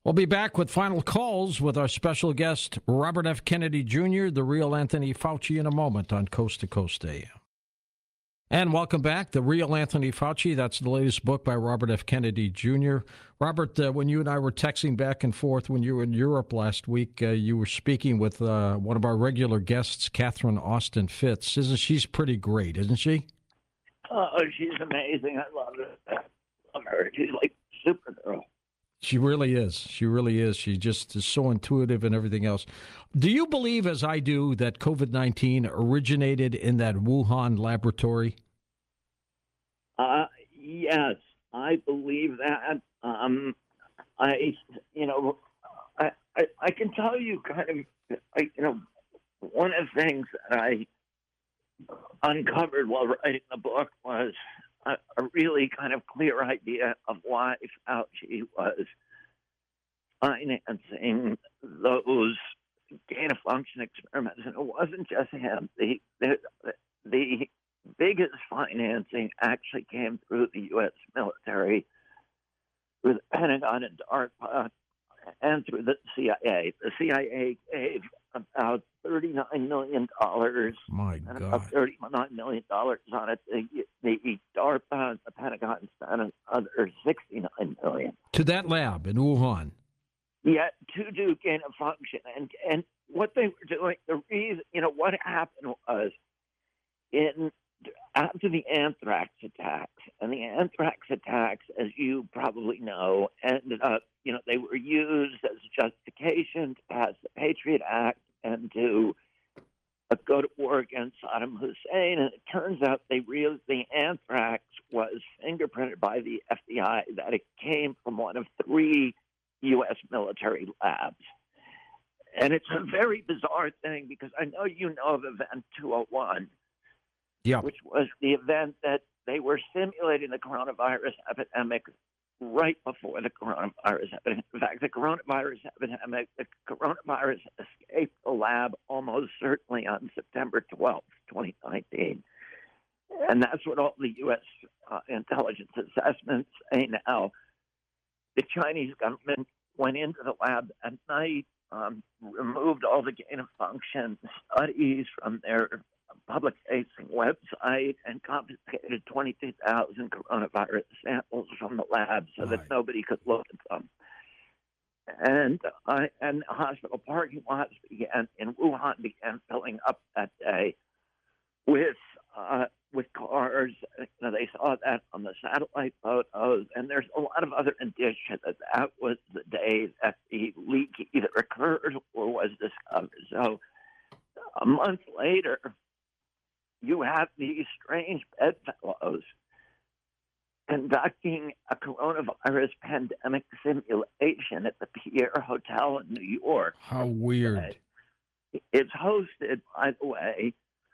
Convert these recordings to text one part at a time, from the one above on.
We'll be back with final calls with our special guest, Robert F. Kennedy Jr., the real Anthony Fauci, in a moment on Coast to Coast AM. And welcome back, The Real Anthony Fauci. That's the latest book by Robert F. Kennedy Jr. Robert, when you and I were texting back and forth when you were in Europe last week, you were speaking with one of our regular guests, Catherine Austin Fitts. She's pretty great, isn't she? Oh, she's amazing. I love her. I love her. She's like Supergirl. She really is. She really is. She just is so intuitive and everything else. Do you believe, as I do, that COVID-19 originated in that Wuhan laboratory? Yes, I believe that. I can tell you kind of, one of the things that I uncovered while writing the book was a really kind of clear idea of why Fauci was financing those gain-of-function experiments. And it wasn't just him. The biggest financing actually came through the U.S. military, through the Pentagon and DARPA, and through the CIA. The CIA gave about $39 million. My and God. about $39 million on it. The DARPA and the Pentagon spent another $69 million. To that lab in Wuhan. Yeah, to do gain of function. And what they were doing, the reason, what happened was after the anthrax attacks, and the anthrax attacks, as you probably know, ended up, they were used as justification to pass the Patriot Act and to go to war against Saddam Hussein. And it turns out they realized the anthrax was fingerprinted by the FBI, that it came from one of 3 U.S. military labs. And it's a very bizarre thing because I know you know of Event 201, which was the event that they were simulating the coronavirus epidemic right before the coronavirus epidemic. In fact, the coronavirus escaped the lab almost certainly on September 12th, 2019. And that's what all the U.S. Intelligence assessments say now. The Chinese government went into the lab at night, removed all the gain-of-function studies from their public-facing website, and confiscated 22,000 coronavirus samples from the lab so that nobody could look at them. And hospital parking lots in Wuhan began filling up that day with cars. They saw that on the satellite photos, and there's a lot of other indicia that was the day that the leak either occurred or was discovered. So a month later, you have these strange bedfellows conducting a coronavirus pandemic simulation at the Pierre Hotel in New York. How weird. It's hosted, by the way,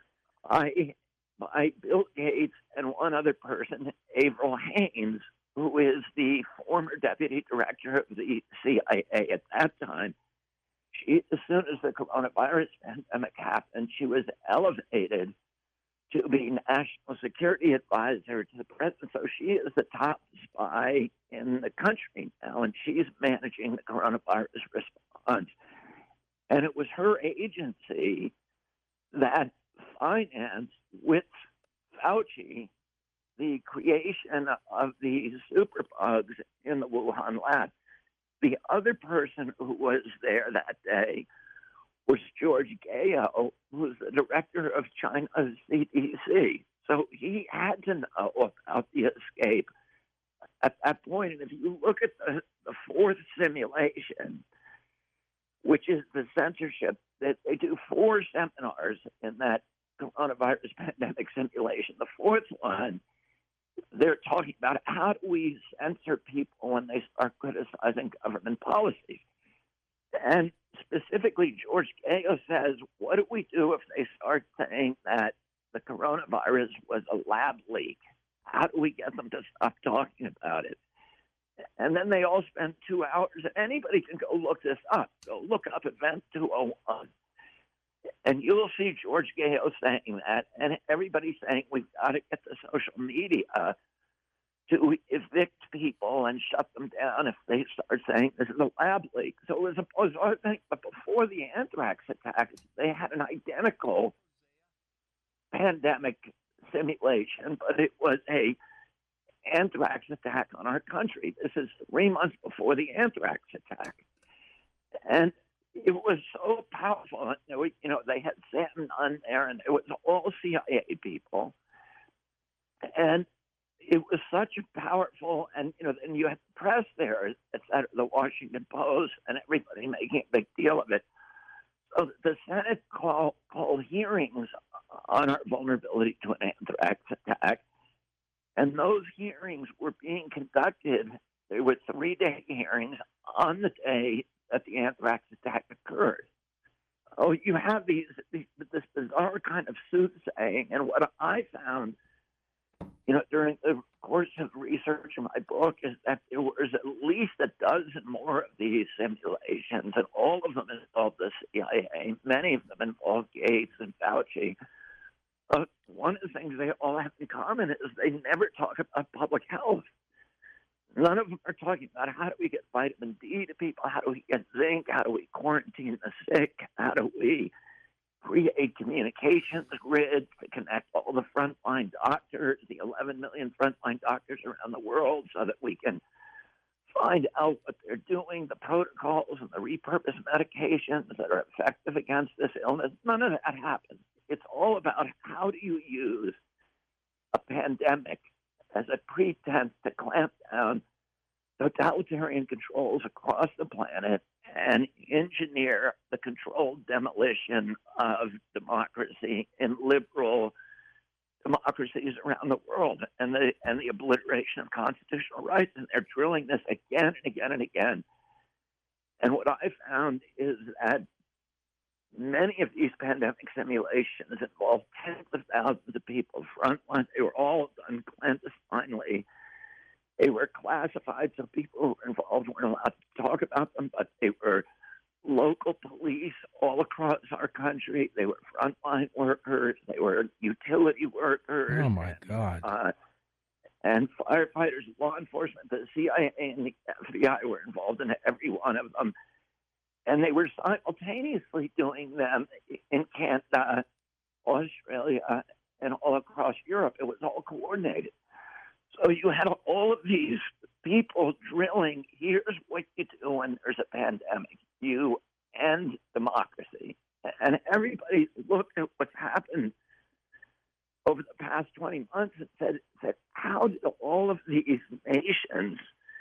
by Bill Gates and one other person, Avril Haines, who is the former deputy director of the CIA at that time. As soon as the coronavirus pandemic happened, she was elevated to be national security advisor to the president. So she is the top spy in the country now, and she's managing the coronavirus response. And it was her agency that financed, with Fauci, the creation of these superbugs in the Wuhan lab. The other person who was there that day was George Gao, who's the director of China's CDC. So he had to know about the escape at that point. And if you look at the fourth simulation, which is the censorship, that they do 4 seminars in that coronavirus pandemic simulation. The fourth one, they're talking about how do we censor people when they start criticizing government policies. And specifically, George Gao says, what do we do if they start saying that the coronavirus was a lab leak? How do we get them to stop talking about it? And then they all spend 2 hours. Anybody can go look this up. Go look up Event 201. And you'll see George Gao saying that, and everybody saying we've got to get the social media to evict people and shut them down if they start saying this is a lab leak. So it was a bizarre thing. But before the anthrax attacks, they had an identical pandemic simulation, but it was a anthrax attack on our country. This is 3 months before the anthrax attack. And it was so powerful. They had Sam Nunn there, and it was all CIA people. And it was such a powerful, and then you had the press there, et cetera, the Washington Post, and everybody making a big deal of it. So the Senate called hearings on our vulnerability to an anthrax attack, and those hearings were being conducted. There were 3-day hearings on the day that the anthrax attack occurred. Oh, you have this bizarre kind of soothsaying, and what I found, during the course of research in my book, is that there was at least a dozen more of these simulations, and all of them involved the CIA. Many of them involved Gates and Fauci. One of the things they all have in common is they never talk about public health. None of them are talking about how do we get vitamin D to people, how do we get zinc, how do we quarantine the sick, how do we create communications grids to connect all the frontline doctors, the 11 million frontline doctors around the world, so that we can find out what they're doing, the protocols and the repurposed medications that are effective against this illness. None of that happens. It's all about how do you use a pandemic as a pretense to clamp down totalitarian controls across the planet and engineer the controlled demolition of democracy in liberal democracies around the world, and the obliteration of constitutional rights. And they're drilling this again and again and again. And what I found is that many of these pandemic simulations involve tens of thousands of people frontline. They were all done clandestinely. They were classified, so people who were involved weren't allowed to talk about them, but they were local police all across our country. They were frontline workers. They were utility workers. Oh, my God. And firefighters, law enforcement, the CIA and the FBI were involved in every one of them. And they were simultaneously doing them in Canada, Australia, and all across Europe. It was all coordinated. So you had all of these people drilling, here's what you do when there's a pandemic. You end democracy. And everybody looked at what's happened over the past 20 months and said how did all of these nations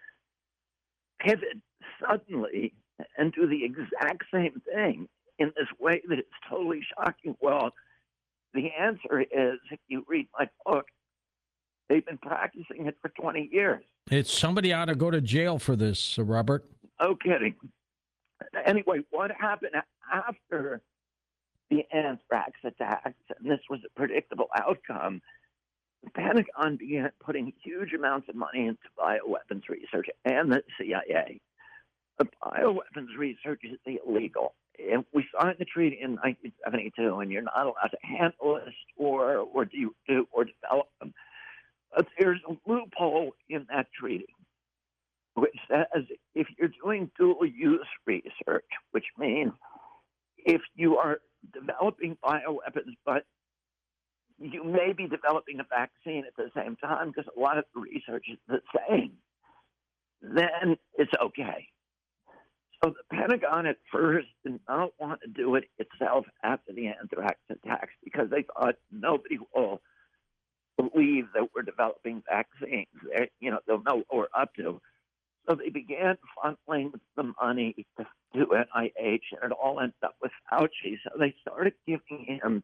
pivot suddenly and do the exact same thing in this way that is totally shocking? Well, the answer is, if you read my book, they've been practicing it for 20 years. Somebody ought to go to jail for this, Robert. No kidding. Anyway, what happened after the anthrax attacks, and this was a predictable outcome, the Pentagon began putting huge amounts of money into bioweapons research and the CIA. The bioweapons research is illegal. And we signed the treaty in 1972, and you're not allowed to handle it or develop them. But there's a loophole in that treaty, which says if you're doing dual-use research, which means if you are developing bioweapons, but you may be developing a vaccine at the same time because a lot of the research is the same, then it's okay. So the Pentagon at first did not want to do it itself after the anthrax attacks because they thought nobody will believe that we're developing vaccines. They'll know what we're up to. So they began funneling the money to NIH, and it all ended up with Fauci. So they started giving him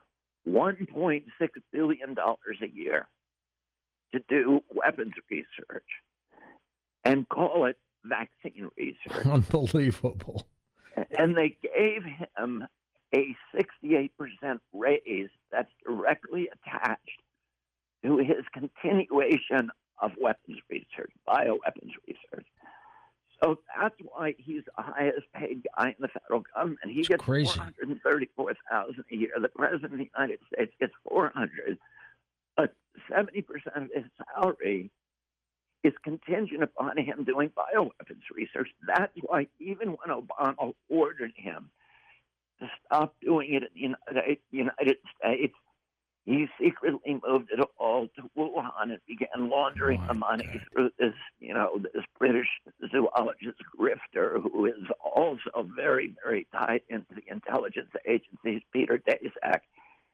$1.6 billion a year to do weapons research and call it vaccine research. Unbelievable. And they gave him a 68% raise that's directly attached to his continuation of weapons research, bioweapons research. So that's why he's the highest paid guy in the federal government. He gets crazy. $434,000 a year. The president of the United States gets $400,000. But 70% of his salary is contingent upon him doing bioweapons research. That's why even when Obama ordered him to stop doing it in the United States, he secretly moved it all to Wuhan and began laundering the money through this, this British zoologist grifter who is also very, very tied into the intelligence agencies, Peter Daszak.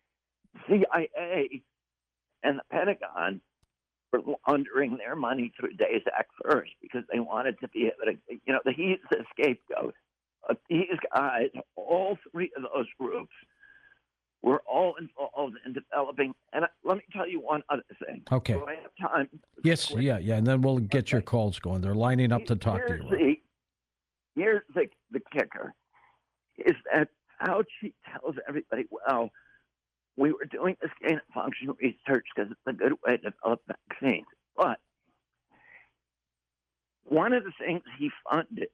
CIA and the Pentagon were laundering their money through Daszak first because they wanted to be able to, he's the scapegoat. These guys, all three of those groups, were all involved in developing. And let me tell you one other thing. Okay. Do I have time? Yes, yeah, and then we'll get your calls going. They're lining up to talk to you. Here's the kicker, is that Fauci tells everybody, well, we were doing this gain of function research because it's a good way to develop vaccines. But one of the things he funded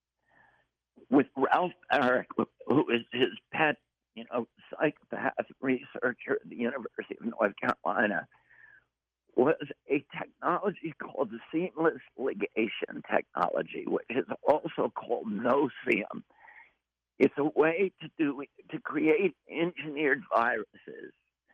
with Ralph Baric, who is his pet, psychopath researcher at the University of North Carolina, was a technology called the seamless ligation technology, which is also called no-seam. It's a way to create engineered viruses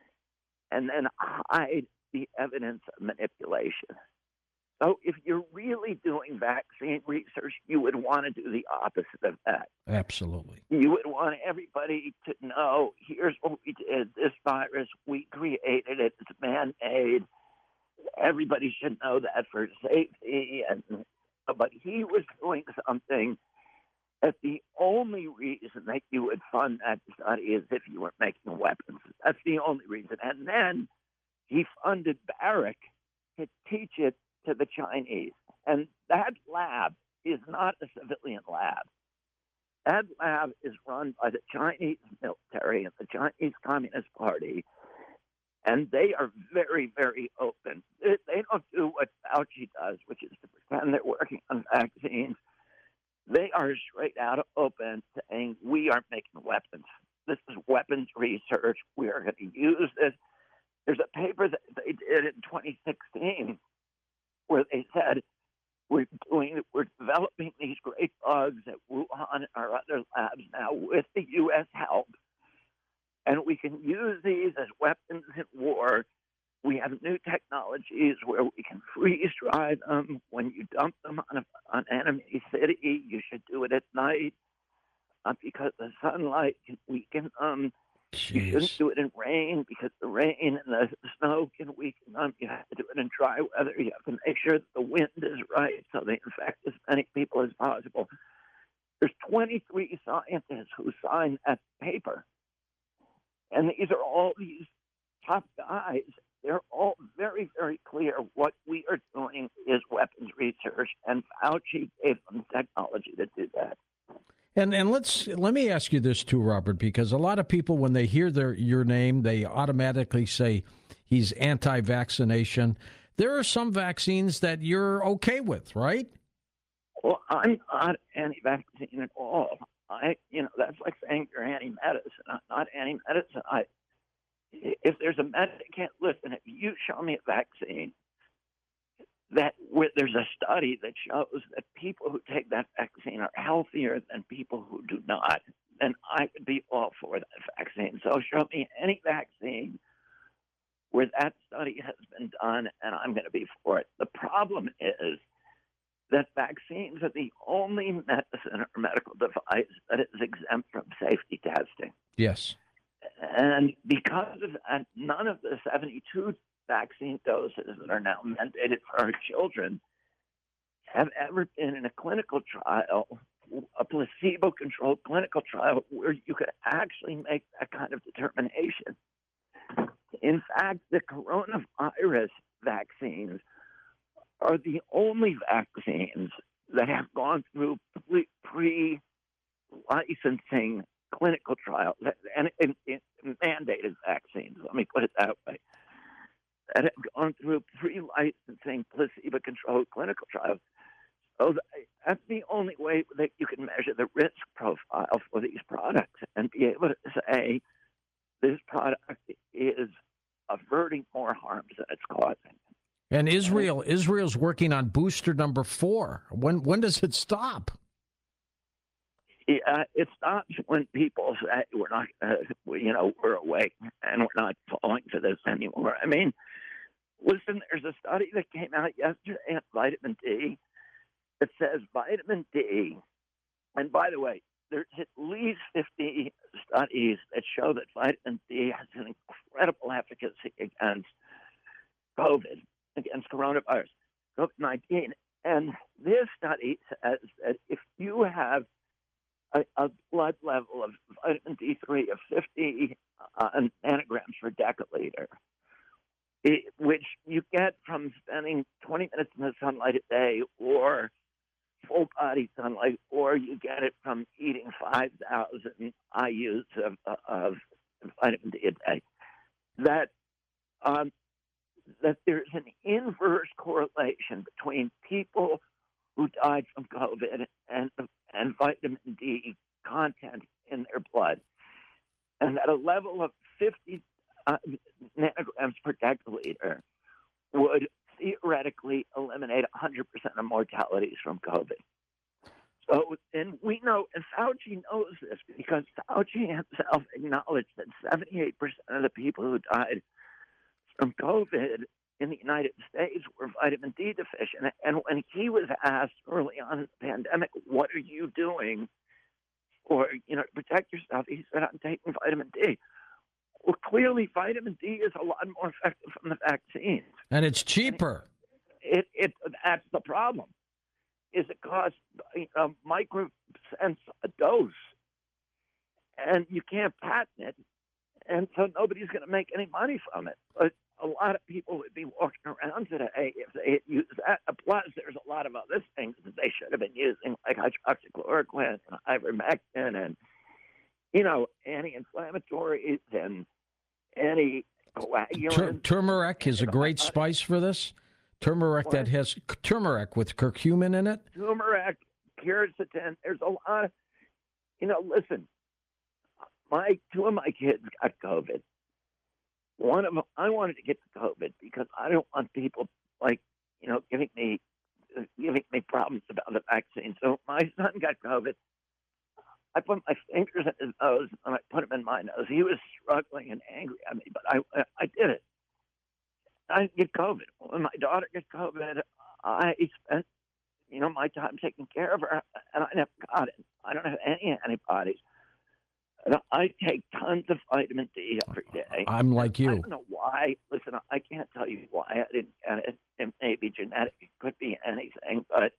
and then hide the evidence of manipulation. So if you're really doing vaccine research, you would want to do the opposite of that. Absolutely. You would want everybody to know, here's what we did. This virus, we created it. It's man-made. Everybody should know that for safety. But he was doing something that the only reason that you would fund that study is if you were making weapons. That's the only reason. And then he funded Baric to teach it to the Chinese. And that lab is not a civilian lab. That lab is run by the Chinese military and the Chinese Communist Party. And they are very, very open. They don't do what Fauci does, which is to pretend they're working on vaccines. They are straight out open, saying, we aren't making weapons. This is weapons research. We are going to use this. There's a paper that they did in 2016 where they said, we're developing these great bugs at Wuhan and our other labs now with the U.S. help. And we can use these as weapons in war. We have new technologies where we can freeze dry them. When you dump them on enemy city, you should do it at night because the sunlight can weaken them. Jeez. You shouldn't do it in rain because the rain and the snow can weaken them. You have to do it in dry weather. You have to make sure that the wind is right so they infect as many people as possible. There's 23 scientists who signed that paper. And these are all these top guys. They're all very, very clear what we are doing is weapons research, and Fauci gave them technology to do that. And let me ask you this too, Robert, because a lot of people, when they hear your name, they automatically say he's anti-vaccination. There are some vaccines that you're okay with, right? Well, I'm not anti-vaccine at all. That's like saying you're anti-medicine. I'm not anti-medicine. If there's a medicine, listen, if you show me a vaccine there's a study that shows that people who take that vaccine are healthier than people who do not, then I would be all for that vaccine. So show me any vaccine where that study has been done, and I'm going to be for it. The problem is that vaccines are the only medicine or medical device that is exempt from safety testing. Yes. And because of that, none of the 72 vaccine doses that are now mandated for our children have ever been in a clinical trial, a placebo-controlled clinical trial, where you could actually make that kind of determination. In fact, the coronavirus vaccines are the only vaccines that have gone through pre-licensing clinical trials and mandated vaccines. Let me put it that way. That have gone through pre-licensing placebo-controlled clinical trials. So that's the only way that you can measure the risk profile for these products and be able to say this product is averting more harms than it's causing. And Israel's working on booster number 4. When does it stop? It stops when people say we're not, we're awake and we're not falling for this anymore. I mean, listen, there's a study that came out yesterday on vitamin D that says vitamin D, and by the way, there's at least 50 studies that show that vitamin D has an incredible efficacy against COVID, against coronavirus, COVID-19. And this study says that if you have a blood level of vitamin D3 of 50 nanograms per deciliter, which you get from spending 20 minutes in the sunlight a day or full body sunlight, or you get it from eating 5,000 IUs of vitamin D a day, that there's an inverse correlation between people who died from COVID and vitamin D content in their blood, and at a level of 50 nanograms per deciliter would theoretically eliminate 100% of mortalities from COVID. So, and we know, and Fauci knows this because Fauci himself acknowledged that 78% of the people who died from COVID in the United States were vitamin D deficient. And when he was asked early on in the pandemic, what are you doing to protect yourself? He said, I'm taking vitamin D. Well, clearly vitamin D is a lot more effective from the vaccines. And it's cheaper. That's the problem. Is it costs microcents a dose, and you can't patent it, and so nobody's going to make any money from it. But a lot of people would be walking around today if they had used that. Plus, there's a lot of other things that they should have been using, like hydroxychloroquine and ivermectin and, anti-inflammatories and anticoagulants. Turmeric is a great spice for this. Turmeric that has turmeric with curcumin in it. Turmeric, quercetin. There's a lot of, listen, two of my kids got COVID. One of them, I wanted to get the COVID because I don't want people giving me problems about the vaccine. So my son got COVID. I put my fingers in his nose and I put him in my nose. He was struggling and angry at me, but I did it. I didn't get COVID. When my daughter got COVID, I spent, my time taking care of her, and I never got it. I don't have any antibodies. And I take tons of vitamin D every day. I'm like you. I don't know why. Listen, I can't tell you why I didn't get it. It may be genetic. It could be anything. But,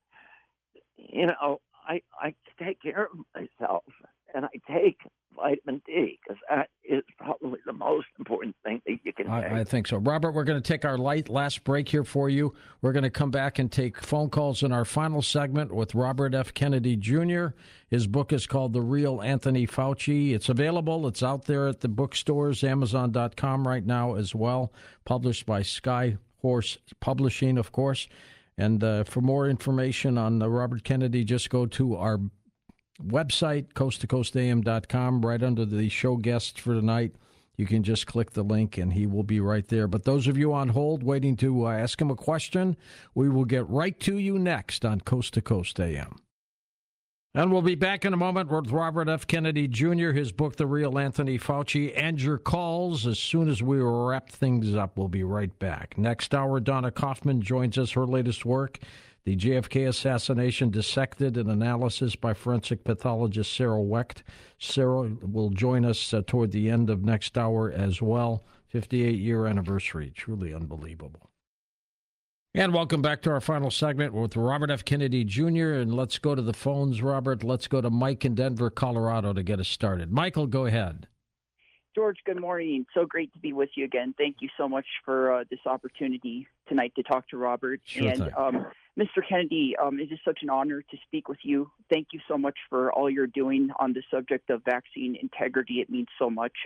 I take care of myself, and I take vitamin D because that is probably the most important thing that you can take. I think so. Robert, we're going to take our last break here for you. We're going to come back and take phone calls in our final segment with Robert F. Kennedy Jr. His book is called The Real Anthony Fauci. It's available. It's out there at the bookstores, Amazon.com right now as well, published by Skyhorse Publishing, of course. And for more information on Robert Kennedy, just go to our website, coasttocoastam.com, right under the show guests for tonight. You can just click the link and he will be right there. But those of you on hold waiting to ask him a question, we will get right to you next on Coast to Coast AM. And we'll be back in a moment with Robert F. Kennedy Jr., his book, The Real Anthony Fauci, and your calls as soon as we wrap things up. We'll be right back. Next hour, Donna Kaufman joins us, her latest work, The JFK Assassination Dissected, an analysis by forensic pathologist Sarah Wecht. Sarah will join us toward the end of next hour as well. 58-year anniversary. Truly unbelievable. And welcome back to our final segment with Robert F. Kennedy Jr. And let's go to the phones, Robert. Let's go to Mike in Denver, Colorado to get us started. Michael, go ahead. George, good morning. So great to be with you again. Thank you so much for this opportunity tonight to talk to Robert. Sure and Mr. Kennedy, it is such an honor to speak with you. Thank you so much for all you're doing on the subject of vaccine integrity. It means so much.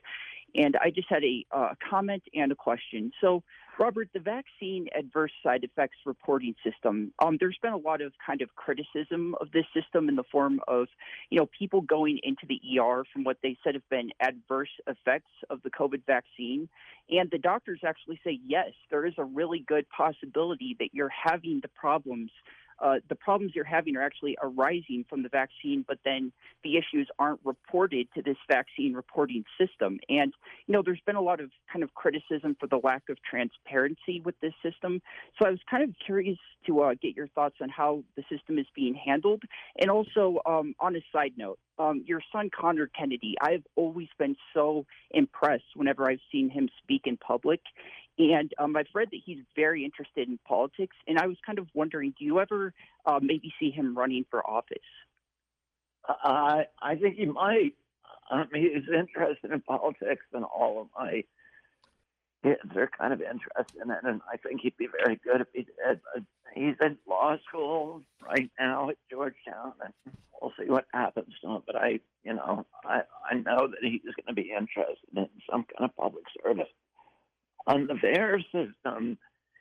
And I just had a comment and a question. So, Robert, the vaccine adverse side effects reporting system, there's been a lot of kind of criticism of this system in the form of, people going into the ER from what they said have been adverse effects of the COVID vaccine. And the doctors actually say, yes, there is a really good possibility that you're having the problems. The problems you're having are actually arising from the vaccine, but then the issues aren't reported to this vaccine reporting system. And, there's been a lot of kind of criticism for the lack of transparency with this system. So I was kind of curious to get your thoughts on how the system is being handled. And also, on a side note, your son, Connor Kennedy, I've always been so impressed whenever I've seen him speak in public. And I've read that he's very interested in politics. And I was kind of wondering, do you ever maybe see him running for office? I think he might. He's interested in politics, and all of my kids are kind of interested in it, and I think he'd be very good if he did. But he's in law school right now at Georgetown, and we'll see what happens to him. But I know that he's going to be interested in some kind of public service. On the VAERS system,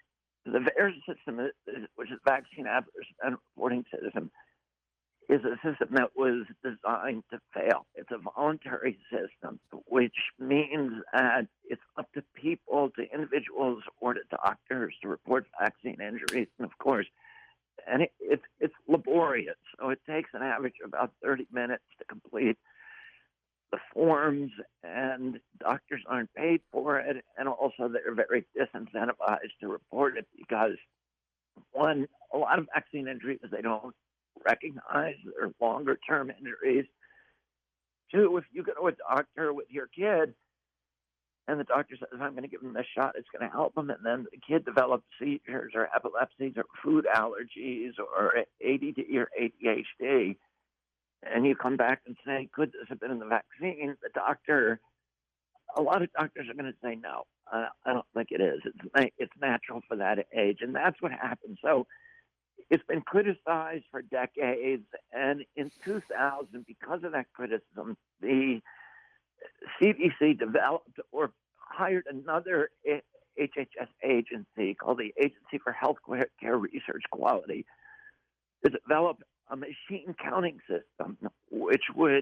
which is Vaccine Adverse Event Reporting System, is a system that was designed to fail. It's a voluntary system, which means that it's up to people, to individuals, or to doctors to report vaccine injuries. And of course, it's laborious, so it takes an average of about 30 minutes to complete the forms, and doctors aren't paid for it, and also they're very disincentivized to report it because, one, a lot of vaccine injuries they don't recognize, they're longer-term injuries. Two, if you go to a doctor with your kid and the doctor says, I'm going to give him this shot, it's going to help him, and then the kid develops seizures or epilepsies or food allergies or ADD or ADHD, and you come back and say, could this have been in the vaccine? A lot of doctors are going to say no. I don't think it is. It's natural for that age, and that's what happened. So it's been criticized for decades, and in 2000, because of that criticism, the CDC developed or hired another HHS agency called the Agency for Healthcare Research Quality to develop a machine counting system which would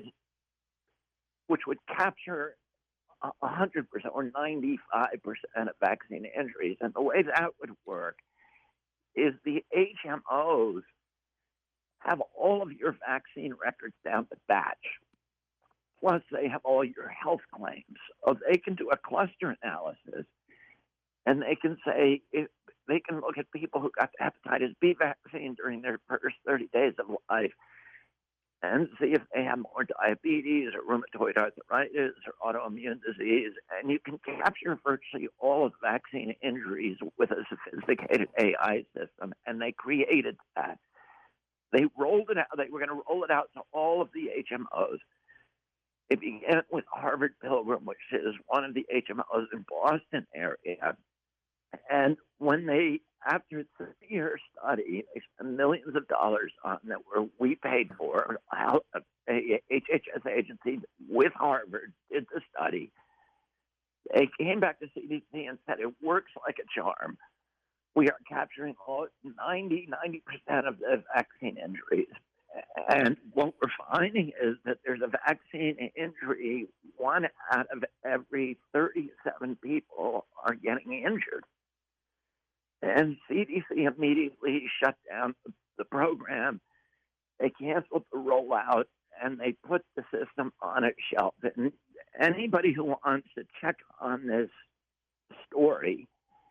capture 100% or 95% of vaccine injuries. And the way that would work is the HMOs have all of your vaccine records down the batch. Plus, they have all your health claims. So they can do a cluster analysis, and they can say, if they can look at people who got the hepatitis B vaccine during their first 30 days of life and see if they have more diabetes or rheumatoid arthritis or autoimmune disease. And you can capture virtually all of the vaccine injuries with a sophisticated AI system. And they created that. They rolled it out. They were going to roll it out to all of the HMOs. It began with Harvard Pilgrim, which is one of the HMOs in Boston area. And when after a 3-year study, they spent millions of dollars on that we paid for, a HHS agency with Harvard did the study. They came back to CDC and said it works like a charm. We are capturing 90% of the vaccine injuries. And what we're finding is that there's a vaccine injury. 1 out of every 37 people are getting injured. And CDC immediately shut down the program. They canceled the rollout, and they put the system on a shelf. And anybody who wants to check on this story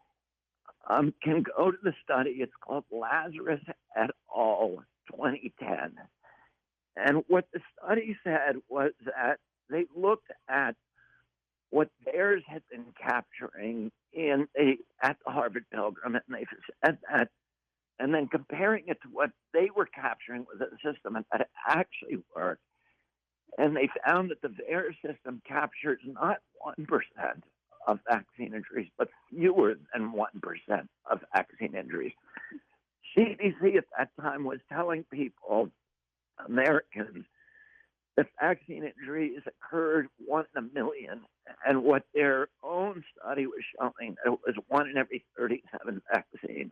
can go to the study. It's called Lazarus et al. 2010. And what the study said was that they looked at what VAERS had been capturing at the Harvard Pilgrim, and they said that, and then comparing it to what they were capturing with a system that it actually worked. And they found that the VAERS system captures not 1% of vaccine injuries, but fewer than 1% of vaccine injuries. CDC at that time was telling people, Americans, that vaccine injuries occurred 1 in a million. And what their own study was showing, that it was 1 in every 37 vaccines.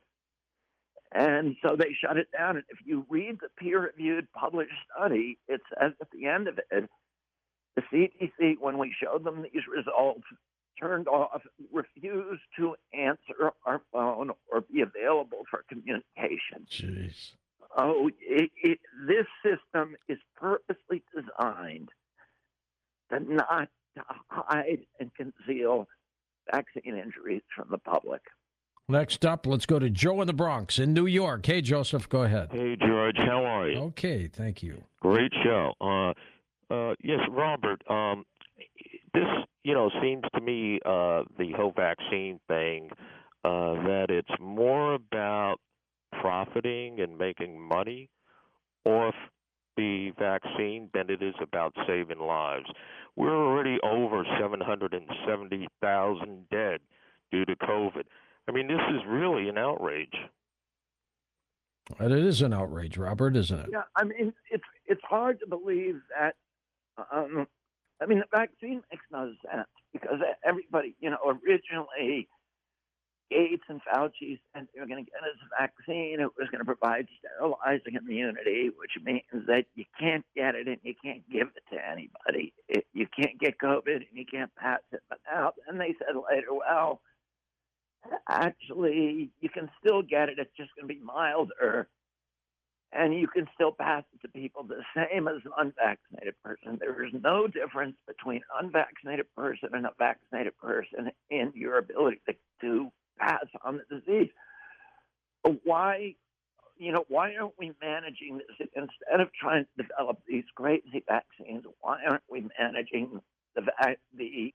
And so they shut it down. And if you read the peer-reviewed published study, it says at the end of it, the CDC, when we showed them these results, turned off, refused to answer our phone or be available for communication. Jeez. Oh, this system is purposely designed to not to hide and conceal vaccine injuries from the public. Next up, let's go to Joe in the Bronx in New York. Hey, Joseph, go ahead. Hey, George, how are you? Okay, thank you. Great show. Yes, Robert, this, seems to me, the whole vaccine thing, that it's more about profiting and making money off the vaccine than it is about saving lives. We're already over 770,000 dead due to COVID. I mean, this is really an outrage. And it is an outrage, Robert, isn't it? Yeah, I mean, it's hard to believe that. The vaccine makes no sense because everybody, originally Gates and Fauci said they were going to get us a vaccine. It was going to provide sterilizing immunity, which means that you can't get it and you can't give it to anybody. You can't get COVID and you can't pass it. But now, then they said later, well, actually, you can still get it. It's just going to be milder. And you can still pass it to people the same as an unvaccinated person. There is no difference between an unvaccinated person and a vaccinated person in your ability to pass on the disease. Why aren't we managing this? Instead of trying to develop these crazy vaccines, why aren't we managing the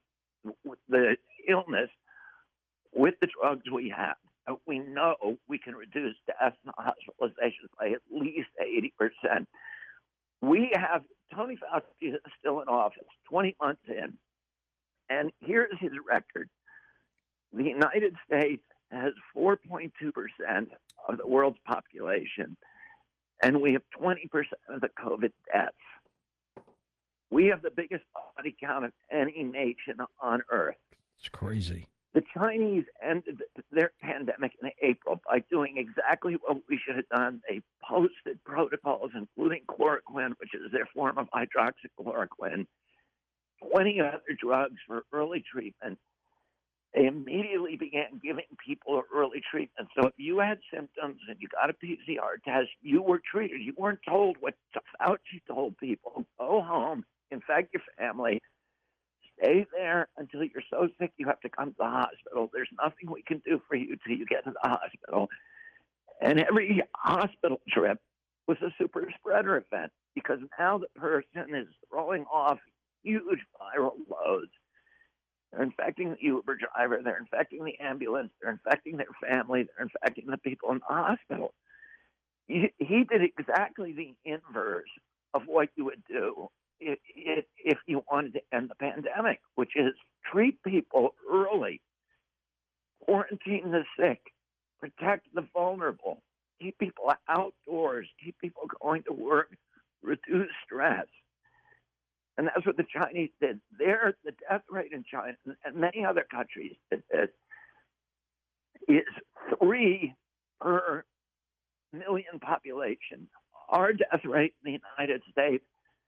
illness with the drugs we have? We know we can reduce deaths and hospitalizations by at least 80%. We have Tony Fauci is still in office, 20 months in, and here's his record. The United States has 4.2% of the world's population, and we have 20% of the COVID deaths. We have the biggest body count of any nation on Earth. It's crazy. The Chinese ended their pandemic in April by doing exactly what we should have done. They posted protocols, including chloroquine, which is their form of hydroxychloroquine, 20 other drugs for early treatment. They immediately began giving people early treatment. So if you had symptoms and you got a PCR test, you were treated. You weren't told what Fauci told people. Go home, infect your family, stay there until you're so sick you have to come to the hospital. There's nothing we can do for you till you get to the hospital. And every hospital trip was a super spreader event because now the person is throwing off huge viral loads. They're infecting the Uber driver. They're infecting the ambulance. They're infecting their family. They're infecting the people in the hospital. He did exactly the inverse of what you would do if you wanted to end the pandemic, which is treat people early, quarantine the sick, protect the vulnerable, keep people outdoors, keep people going to work, reduce stress. And that's what the Chinese did. The death rate in China and many other countries did this is 3 per million population. Our death rate in the United States,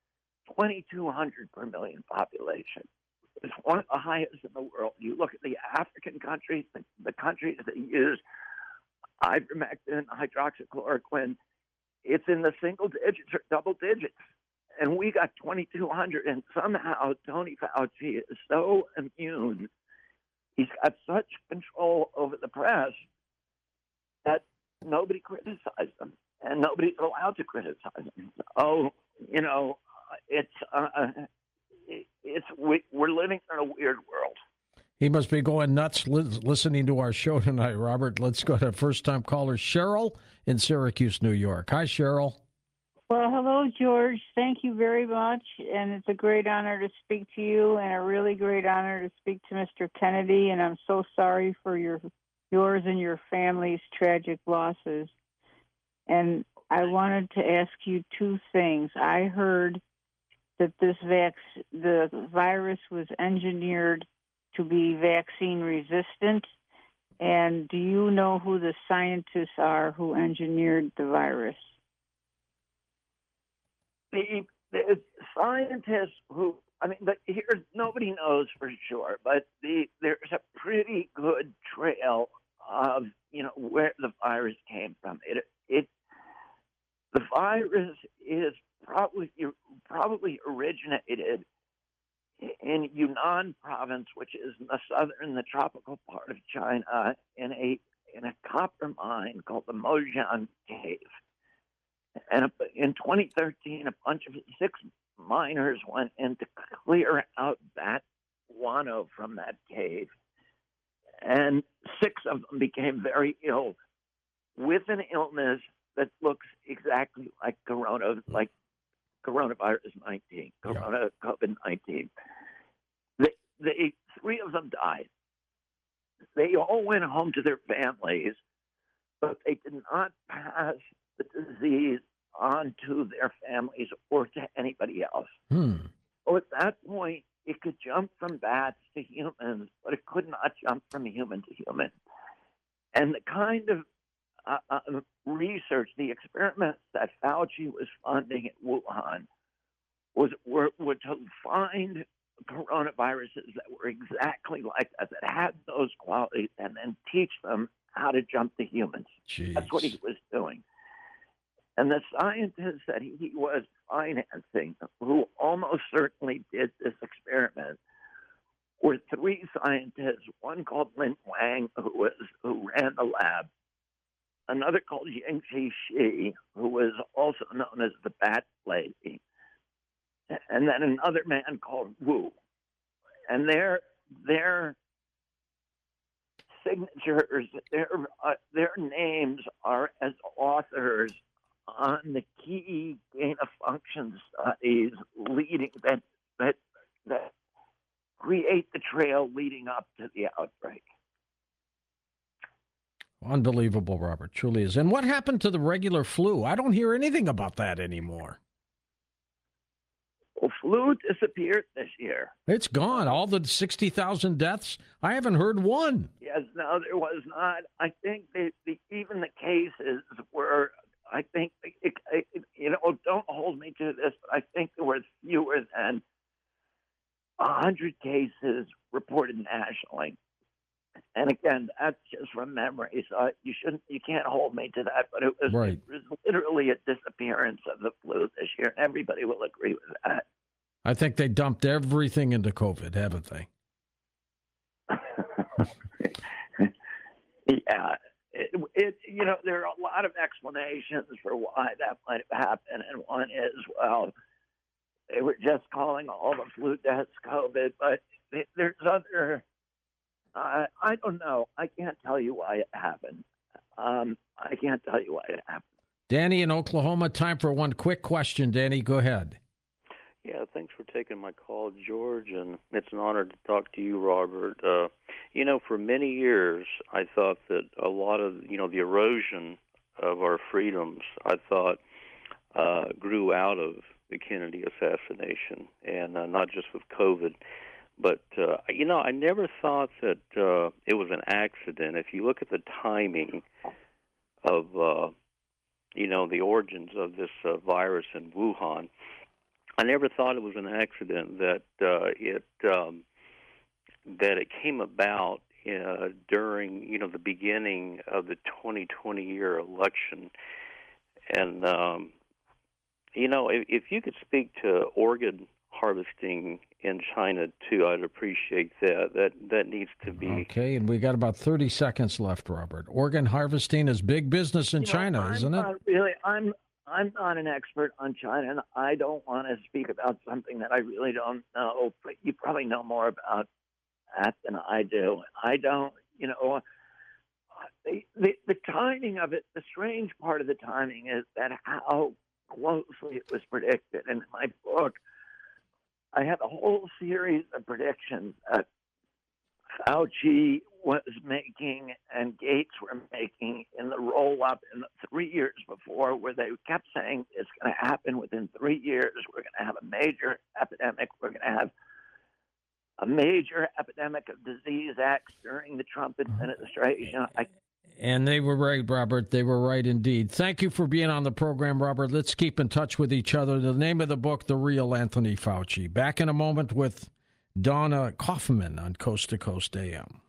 2,200 per million population. It's one of the highest in the world. You look at the African countries, the countries that use ivermectin, hydroxychloroquine, it's in the single digits or double digits. And we got 2,200, and somehow Tony Fauci is so immune. He's got such control over the press that nobody criticized him, and nobody's allowed to criticize him. We're living in a weird world. He must be going nuts listening to our show tonight, Robert. Let's go to first-time caller Cheryl in Syracuse, New York. Hi, Cheryl. Well, hello, George. Thank you very much. And it's a great honor to speak to you and a really great honor to speak to Mr. Kennedy. And I'm so sorry for yours and your family's tragic losses. And I wanted to ask you 2 things. I heard that the virus was engineered to be vaccine resistant? And do you know who the scientists are who engineered the virus? The scientists who, here's nobody knows for sure, but there's a pretty good trail of where the virus came from. The virus is probably originated in Yunnan province, which is in the tropical part of China, in a copper mine called the Mojiang Cave. And in 2013, a bunch of 6 miners went in to clear out that guano from that cave, and 6 of them became very ill with an illness that looks exactly like coronavirus 19, COVID-19. The 3 of them died. They all went home to their families, but they did not pass the disease on to their families or to anybody else. So at that point, it could jump from bats to humans, but it could not jump from human to human. And the kind of research, the experiments that Fauci was funding at Wuhan were to find coronaviruses that were exactly like that had those qualities, and then teach them how to jump to humans. Jeez. That's what he was doing. And the scientists that he was financing, who almost certainly did this experiment, were 3 scientists. One called Lin Wang, who ran the lab. Another called Yingxi Shi, who was also known as the Bat Lady. And then another man called Wu. And their signatures, their names are as authors on the key gain-of-function studies that create the trail leading up to the outbreak. Unbelievable, Robert, truly is. And what happened to the regular flu? I don't hear anything about that anymore. Well, flu disappeared this year. It's gone. All the 60,000 deaths, I haven't heard one. Yes, no, there was not. I think even the cases were, I think, don't hold me to this, but I think there were fewer than 100 cases reported nationally. And again, that's just from memory, so you can't hold me to that. But it was literally a disappearance of the flu this year, and everybody will agree with that. I think they dumped everything into COVID, haven't they? Yeah, there are a lot of explanations for why that might have happened, and one is, well, they were just calling all the flu deaths COVID, but there's other. I don't know. I can't tell you why it happened. I can't tell you why it happened. Danny in Oklahoma, time for one quick question. Danny, go ahead. Yeah, thanks for taking my call, George, and it's an honor to talk to you, Robert. For many years, I thought that a lot of, the erosion of our freedoms, I thought, grew out of the Kennedy assassination, and not just with COVID. But, I never thought that it was an accident. If you look at the timing of, the origins of this virus in Wuhan, I never thought it was an accident that it came about during, the beginning of the 2020 year election. And, if you could speak to organ harvesting in China too, I'd appreciate that. That needs to be okay. And we got about 30 seconds left, Robert. Organ harvesting is big business in China, isn't it? Really, I'm not an expert on China, and I don't want to speak about something that I really don't know. But you probably know more about that than I do. I don't. The timing of it. The strange part of the timing is that how closely it was predicted. And in my book, I have a whole series of predictions that Fauci was making and Gates were making in the roll up in the 3 years before, where they kept saying it's going to happen within 3 years. We're going to have a major epidemic. We're going to have a major epidemic of disease X during the Trump administration. And they were right, Robert. They were right indeed. Thank you for being on the program, Robert. Let's keep in touch with each other. The name of the book, The Real Anthony Fauci. Back in a moment with Donna Kaufman on Coast to Coast AM.